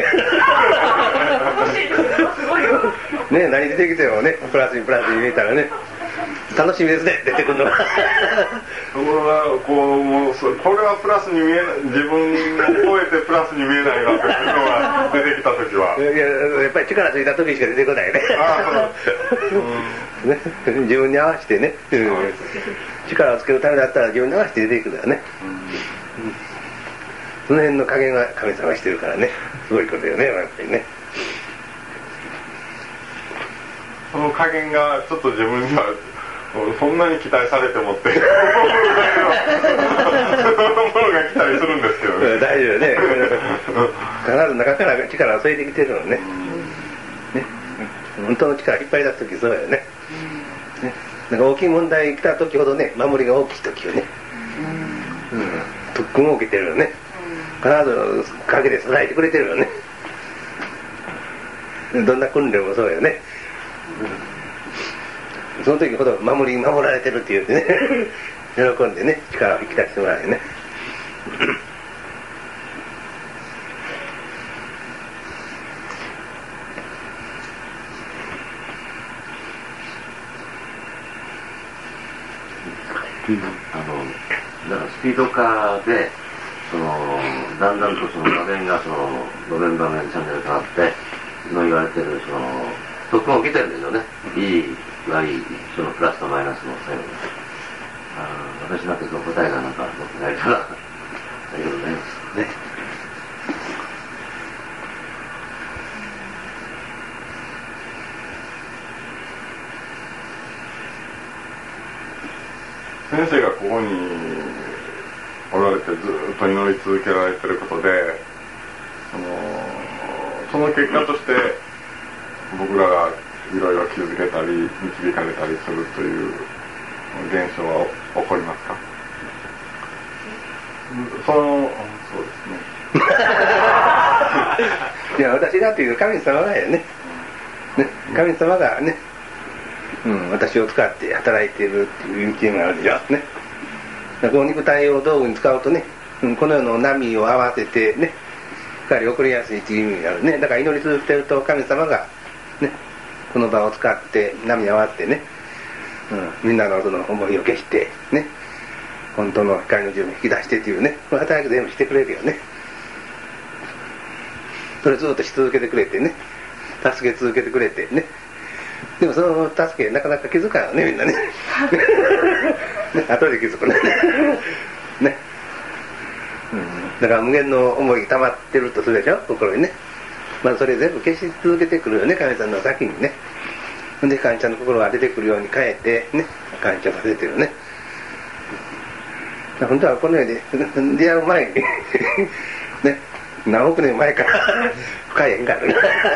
ね、何出てきてもね、プラスにプラスに見えたらね、楽しみですね、出てくるのは。 これはこれはプラスに見えない、自分を超えてプラスに見えないなっていうのが出てきた時は。 いや、やっぱり力ついた時しか出てこないね。ね、自分に合わせてね、力をつけるためだったら自分に合わせて出てくるからね。その辺の加減は神様してるからね、すごいことよね、やっぱりね。 その加減がちょっと自分にはそんなに期待されてもってものが来たりするんですけどね。 大丈夫ね。必ず中から力を添えてきてるのね。ね、本当の力引っ張り出す時そうよね。ね、なんか大きい問題来た時ほどね、守りが大きい時よね。特訓を受けてるよね。必ず陰で支えてくれてるよね。どんな訓練もそうよね。その時ほど守られてるって言ってね、喜んでね、力を引き出してもらうよね。 だからスピード化でだんだんとその画面が場面場面チャンネル変わって今言われてる特訓を受けてるんですよね。いい悪いプラスとマイナスの作用が。私なんてその答えがなんか持ってないからありがとうございますね。 先生がここにおられてずっと祈り続けられてることで、その結果として僕らがいろいろ気づけたり導かれたりするという現象は起こりますか？そうですね。 いや、私がという神様がよね。神様がね、私を使って働いているっていう意見があるでしょね。この肉体を道具に使うとね、この世の波を合わせてね、光を送りやすいっていう意味があるね。だから祈り続けてると神様がね、この場を使って波に合わせてね、みんなのその思いを消してね、本当の光の自分を引き出してっていうね、この働き全部してくれるよね。 それずっとし続けてくれてね、助け続けてくれてね。でもその助けなかなか気づかんよね、みんなね。後で気づくね。ね。だから無限の思いが溜まってるとするでしょ、心にね。まあそれ全部消し続けてくるよね、神さんの先にね。で神ちゃんの心が出てくるように変えてね、神ちゃんが出てるね。本当はこの世で出会う前にね、何億年前から深い縁がある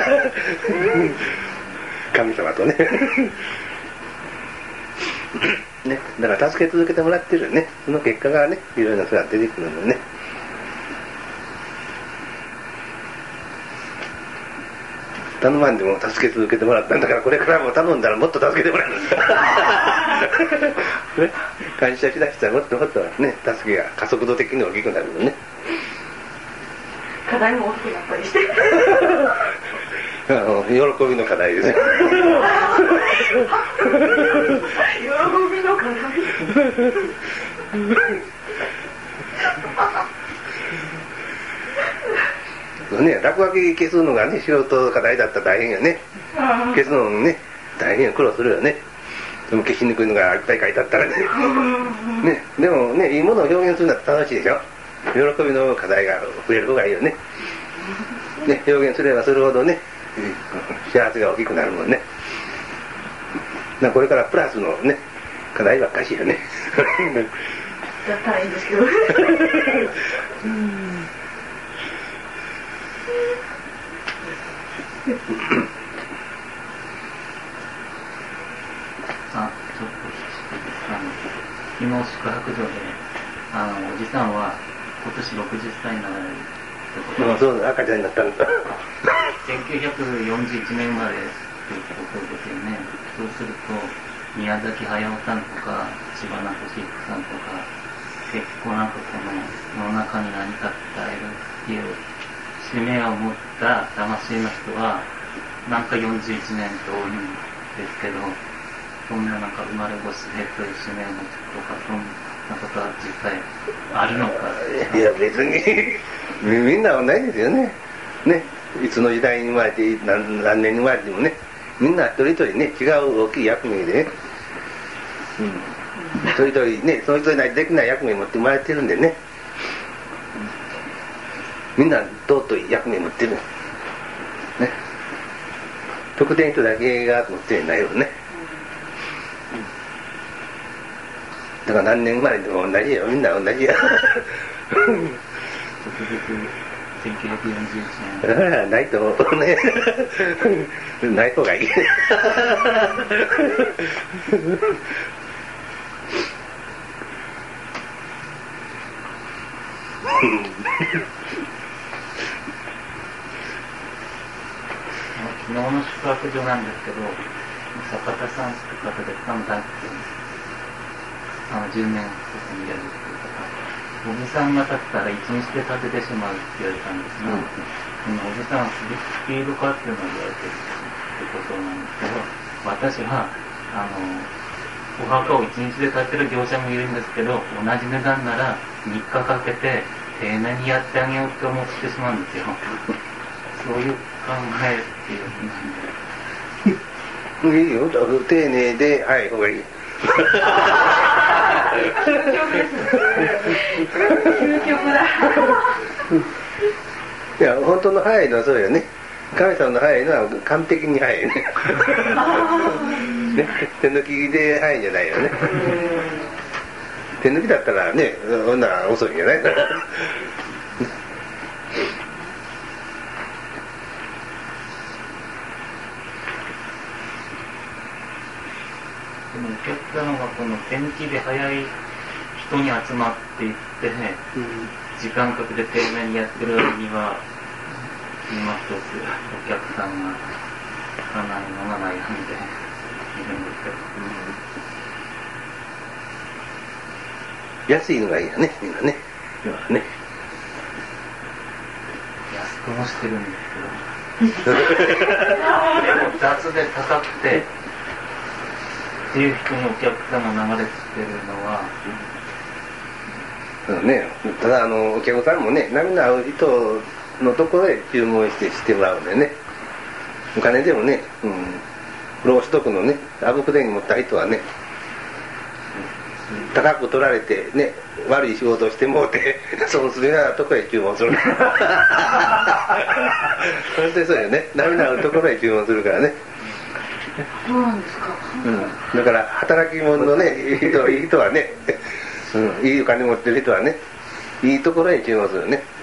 神様とねね、だから助け続けてもらってるよね。その結果がね、いろいろな人が出てくるのね。頼まんでも助け続けてもらったんだから、これからも頼んだらもっと助けてもらえるんですね、感謝しだしたらもっともっとね、助けが加速度的に大きくなるのね。 課題も大きくなったりして喜びの課題ですね喜びの課題ね、落書き消すのがね、仕事課題だったら大変よね。消すのね、大変苦労するよね。でも消しにくいのがいっぱい書いてあったらね。ね、でもね、いいものを表現するのは楽しいでしょ。喜びの課題が増える方がいいよね。ね、表現すればするほどね、幸せが大きくなるもんね。これからプラスのね、課題ばっかしよね。 だったらいいんですけど昨日宿泊所でおじさんは今年60歳になられるってことそうだ、赤ちゃんになったんだ 1941年生まれということですよね。そうすると宮崎駿さんとか知花俊彦さんとか結構この世の中に何か伝えるっていう使命を持った魂の人は41年と多いんですけど、そんな生まれ星でという使命を持つとか、そんなことは実際あるのか。 いや別にみんな同じですよね。ね、いつの時代に生まれて 何年に生まれてもね、みんな一人一人ね、違う大きい役目でね、一人一人ね、その人にできない役目を持って生まれてるんでね、みんな尊い役目を持ってるね。特定の人だけが持ってないよね。だから何年生まれでも同じよ、みんな同じよ。 1941年。 だからないとね、ない方がいい。 昨日の宿泊所なんですけど、坂田さんって方で深野大輝10年外にいられるっていう方、おじさんが立ったら一日で立ててしまうって言われたんですが、おじさんはスピード化っていうのを言われてるってことなんですけど、私はお墓を一日で建てる業者もいるんですけど、同じ値段なら3日かけて丁寧にやってあげようって思ってしまうんですよ。そういう考えっていういいよ、丁寧で早い方がいい。 究極だ。 いや、本当の早いのはそうよね。神様の早いのは完璧に早いね。ね、手抜きで早いんじゃないよね。手抜きだったらね、そんな遅いんじゃないから。 でもお客様がこの手抜きで早い人に集まっていって、時間かけて丁寧にやってる割には今一つお客さんがかなり飲まないんでいるんですけど、 安いのがいいよね、みんなね。今はね。 安くもしてるんですけどでも雑で高くてっていう人にお客様流れてるのは、 ね、ただお客さんもね、波の合う人のところへ注文してもらうんでね。お金でもね、ろうしとくのね、あぶくでに持った人はね、高く取られてね、悪い仕事をしてもうて損するようなところへ注文する本当にそうよね。波のあるところへ注文するからね。 そうなんですか。 だから働き者のねいい人はね、いいお金持ってる人はね、いいところへ注文するね。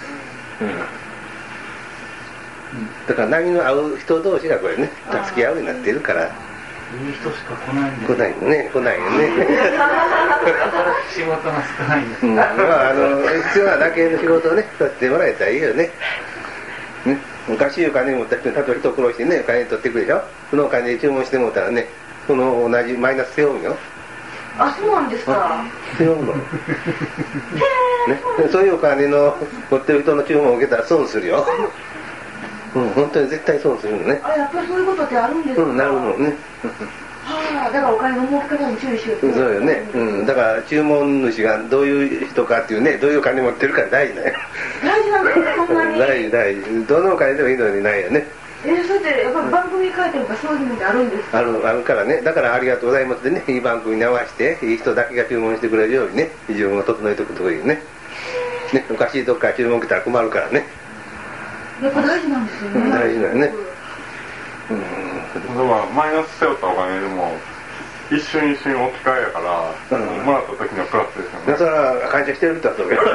だから波の合う人同士がこれね、助け合うようになってるから。 いい人しか来ないんです。 来ないよね。 仕事が少ないんです。 必要なだけの仕事をね、取ってもらえたらいいよね。昔お金持った人に例えば人を殺してね、お金取ってくるでしょ。そのお金で注文してもらったらね、その同じマイナス背負うよ。 あ、そうなんですか。 背負うの。そういうお金の持ってる人の注文を受けたら損するよ。本当に絶対損するのね。 やっぱりそういうことってあるんですか。 なるのね。 だからお金の儲け方に注意しよう。 そうよね。だから注文主がどういう人かっていうね、どういうお金持ってるか大事だよ。 大事なんですか、そんなに。 大事。どのお金でもいいのにないよね。 それってやっぱり番組書いてるからそういうのってあるんですか。 あるからね。だからありがとうございますでね、いい番組に合わせていい人だけが注文してくれるようにね、自分を整えておくというね。おかしいとこから注文来たら困るからね。 やっぱ大事なんですよね。 大事だよね。 マイナス背負ったお金でも一瞬置き換えやから、もらった時にはプラスですよね。 それは感謝してる人だと思うよ。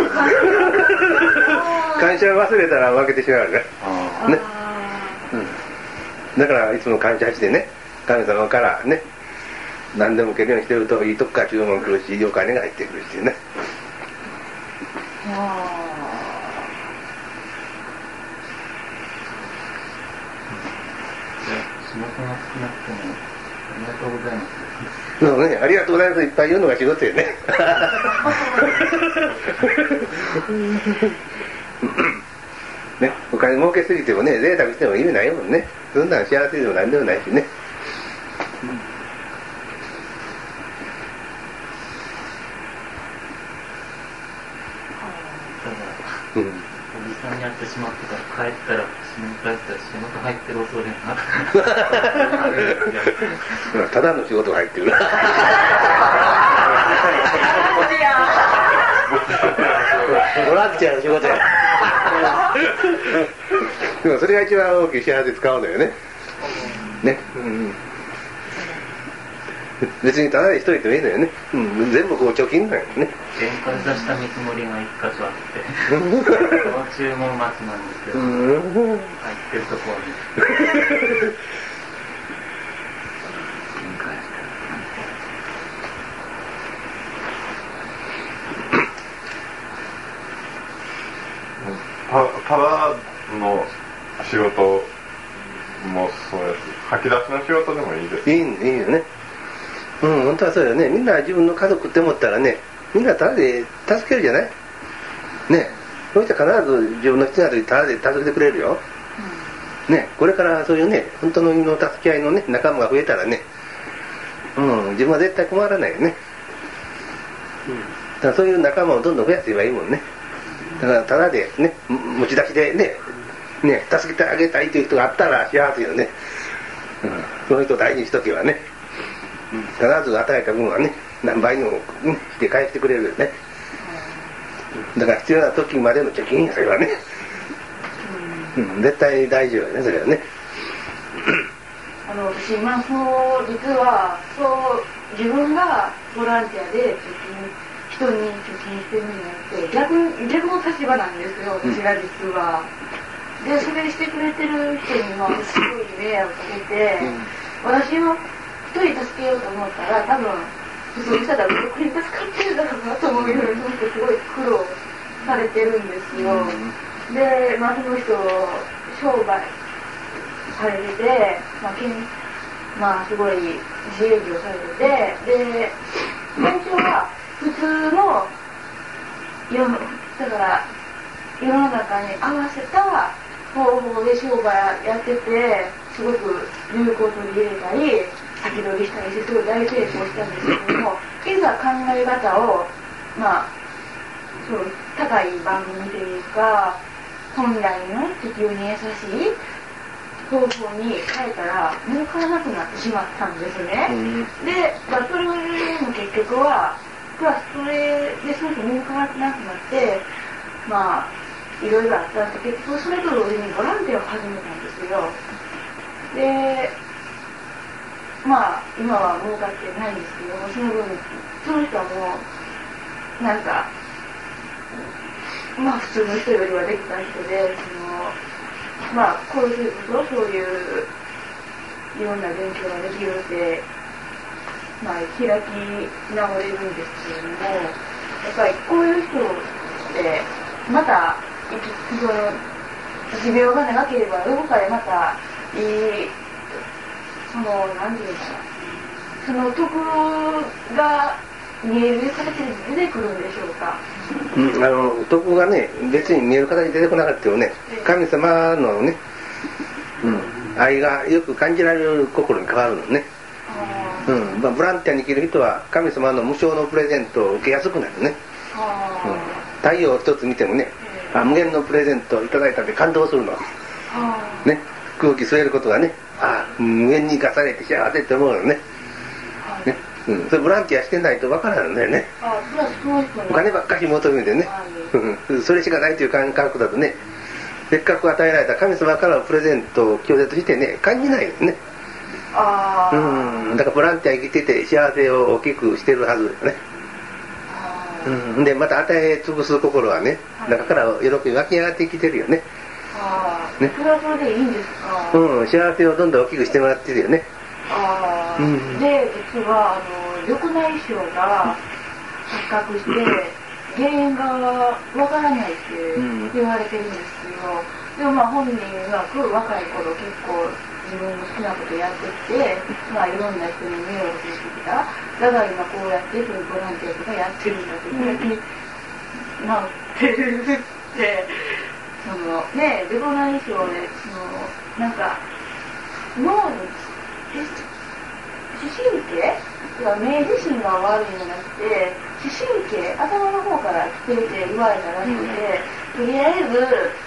感謝忘れたら負けてしまうね。だからいつも感謝してね、神様からね、何でも受けるようにしてるといいとこから注文来るし、いいお金が入ってくるしね。 仕事が少なくてもありがとうございます。 そうね、ありがとうございますいっぱい言うのが仕事よね。ね、お金儲けすぎてもね、贅沢しても意味ないもんね。そんなん幸せでも何でもないしね。 おじさんに会ってしまってから帰ったら仕事入ってる恐れがただの仕事が入ってるな。ボランティアの仕事や。でもそれが一番大きい幸せ使うのよね。ね。別にただで一人でもいいのよね。全部こう貯金だよね。 原価出した見積もりが一箇所あってその注文待ちなんですけど、入ってるところにただの仕事もそうやし、吐き出しの仕事でもいいです。 いいよね。本当はそうよね。みんな自分の家族って思ったらね、みんなただで助けるじゃないね。そうしたら必ず自分の必要な時ただで助けてくれるよ。ね、これからそういうね、本当の助け合いのね、仲間が増えたらね、自分は絶対困らないよね。だからそういう仲間をどんどん増やせばいいもんね。だからただでね、持ち出しでね、助けてあげたいという人があったら幸せよね。その人を大事にしとけばね、必ず与えた分はね、何倍にもして返してくれるよね。だから必要な時までの貯金それはね、絶対大事よね、それはね。 私実は自分がボランティアで人に貯金してるんじゃなくて逆の立場なんですよ、私が実は。でそれしてくれてる人にもすごい迷惑かけて、私を一人助けようと思ったら多分普通にしたら僕に助かってるだろうなと思うようにすごい苦労されてるんですよ。で、その人商売されてて、すごい自営業されてて、で最初は普通のだから世の中に合わせた方法で商売やってて、すごく流行取り入れたり先取りしたりしてすごい大成功したんですけども、いざ考え方をそう高い番組というか本来の地球に優しい方法に変えたら儲からなくなってしまったんですね、で、それも結局はプラスそれでその人儲からなくなってまあいろいろあったんですけど、結局それと同時にボランティアを始めたんですよ。で、まあ今は儲かってないんですけども、その分その人はもうなんかまあ普通の人よりはできた人で、まあこういうことそういういろんな勉強ができるってまあ開き直れるんですけれども、やっぱりこういう人ってまたその持病が長ければどこかでまたいいなんていうかな、その徳が見える形で出てくるんでしょうか。 徳がね別に見える形で出てこなかったよね、神様のね、愛がよく感じられる心に変わるのね。ボランティアに生きる人は神様の無償のプレゼントを受けやすくなるね。太陽一つ見てもね、無限のプレゼントをいただいたって感動するのね。空気吸えることがね、無限に生かされて幸せって思うのね。それボランティアしてないとわからないんだよね。お金ばっかり求めてね、それしかないという感覚だとね、せっかく与えられた神様からのプレゼントを拒絶してね、感じないですね。だからボランティア生きてて幸せを大きくしてるはずですね。でまた与え尽くす心はね、中から喜び湧き上がってきてるよね。 それはそれでいいんですか。 幸せをどんどん大きくしてもらってるよね。 で、実は緑内障が発覚して原因がわからないって言われてるんですけど、でもまあ本人は若い頃結構自分の好きなことやってきて、まあいろんな人に迷惑してきた。だから今こうやってそういうボランティアとかやってるんだって、なってるってね、緑内障でなんか脳に視神経目自身が悪いんじゃなくて視神経頭の方から来てるって言われたらしくて、とりあえず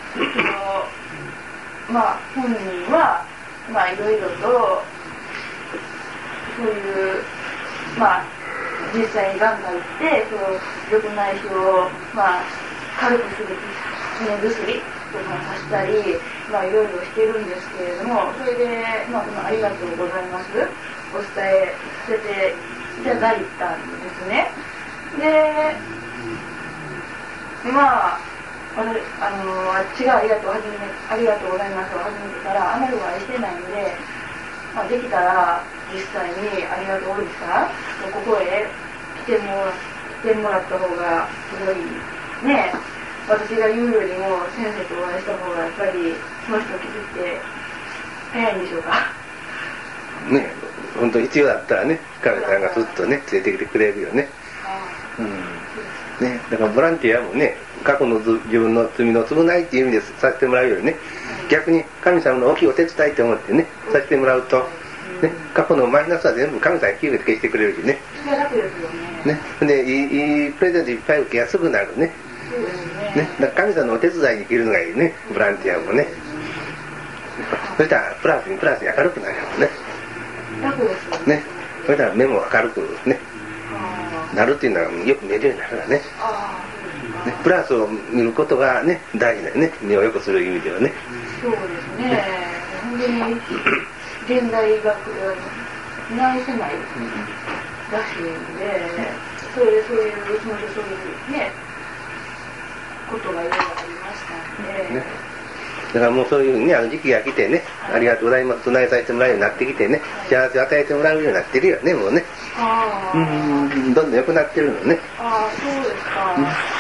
まあ本人はまあいろいろとそういうまあ実際に眼科行って緑内障をまあ軽くする目薬とかさしたり、まあいろいろしてるんですけれども、それでまあありがとうございますお伝えさせていただいたんですね。で、まああっちがありがとうございますを始めてからあまりお会いしてないので、まあ、できたら実際にありがとうおじさんここへ来てもらった方がすごいね、私が言うよりも先生とお会いした方がやっぱりその人気づいて早いんでしょうかね。本当必要だったらね、彼さんがずっとね連れてきてくれるよね。ね、だからボランティアもね、過去の自分の罪の償いっていう意味でさせてもらうよりね、逆に神様の大きいお手伝いと思ってねさせてもらうと、ね、過去のマイナスは全部神様に消してくれるしね。 それだけですよね。 でいいプレゼントいっぱい受けやすくなるね。ね、だから神様のお手伝いに生きるのがいいね、ボランティアもね。そしたらプラスに明るくなるよね。 楽ですよね。 そしたら目も明るくねなるっていうのはよく見えるようになるからね。プラスを見ることがね大事だよね、目を良くする意味ではね。 そうですね。本当に現代医学では治せないらしいんで、そういうねことがいろいろありましたんで、 だからもうそういうね時期が来てね、ありがとうございます唱えさせてもらえるようになってきてね、幸せを与えてもらうようになってるよね、もうね。どんどん良くなってるのね。 そうですか。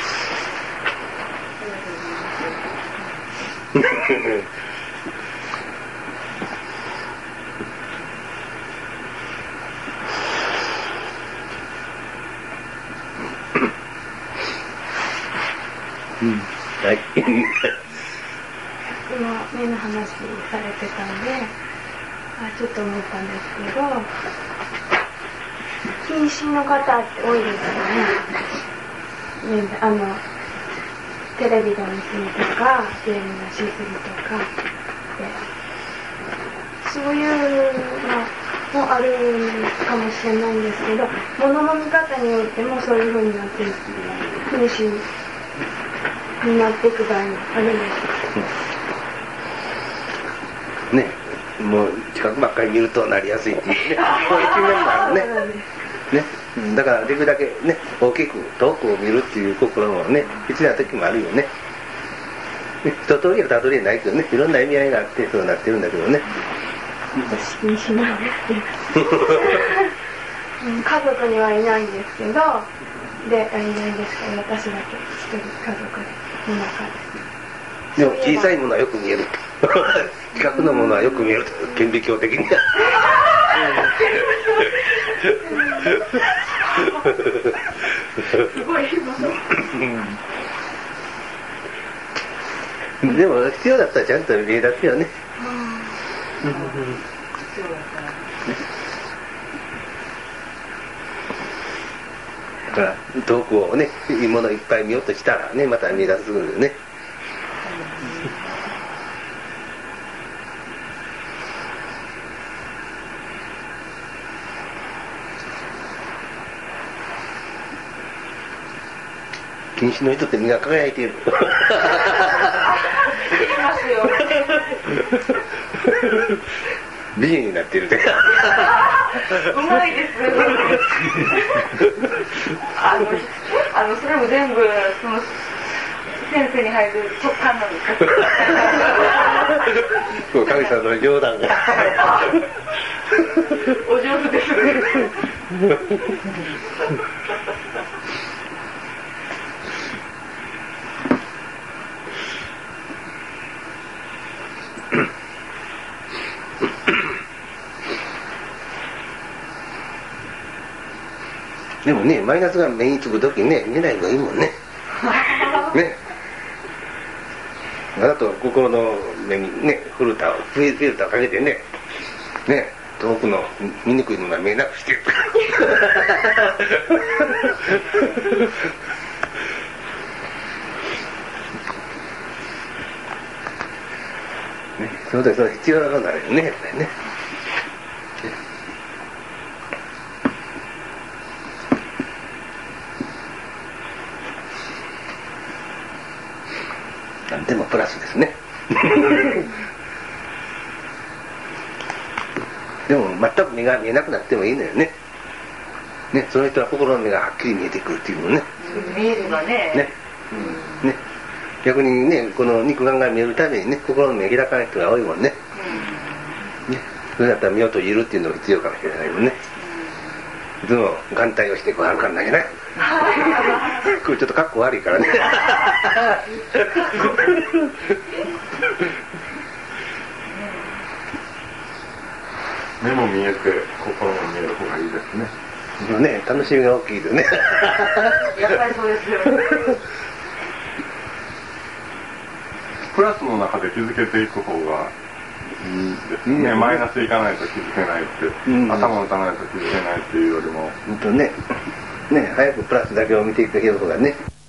はい。 今目の話されてたんでちょっと思ったんですけど、近視の方って多いですよね。 テレビの見過ぎとかゲームのしすぎとかでそういうのもあるかもしれないんですけど、物の見方によってもそういう風になって苦しみになっていく場合もあるんです。 ね、もう近くばっかり見るとなりやすいっていうね、そういう一面もあるね。ね、だからできるだけね、大きく遠くを見るっていう心もね、必要な時もあるよね。一通りはたどりないけどね、いろんな意味合いがあってそうなってるんだけどね。 私気にしないです家族にはいないんですけど、でいないんですけど、私だけ一人家族の中で。 でも小さいものはよく見える。近くのものはよく見える。顕微鏡的には。 すごいでも必要だったらちゃんと見え出すよね。だから遠くをね、いいものいっぱい見ようとしたらね、また見え出するよね。近視の人って目が輝いている。 言いますよ。 美人になっているで。 うまいです。それも全部そのセンスに入る直感なんですか。 神様の冗談が。 お上手ですね。 でもね、マイナスが目につくときね、見ない方がいいもんね。ね。わざと心の目にね、フィルターをかけてね、ね、遠くの見にくいのが見えなくしてる。ね、そうだ、そう必要なことなるよね、やっぱりね。でもプラスですね。でも全く目が見えなくなってもいいのよね。ね、その人は心の目がはっきり見えてくるっていうのね。 見えればね。 ね、ね、逆にね、この肉眼が見えるためにね、心の目開かない人が多いもんね。ね、それだったら目を閉じるっていうのが必要かもしれないもんね。いつも眼帯をしてこう歩かなきゃない。これちょっと格好悪いからね。 目も見えて心も見える方がいいですね。 ね、楽しみが大きいですね。 やっぱりそうですよ。 プラスの中で気づけていく方がいいですね。マイナスいかないと気づけないって、頭打たないと気づけないっていうよりも。 ね、早くプラスだけを見ていく方がね。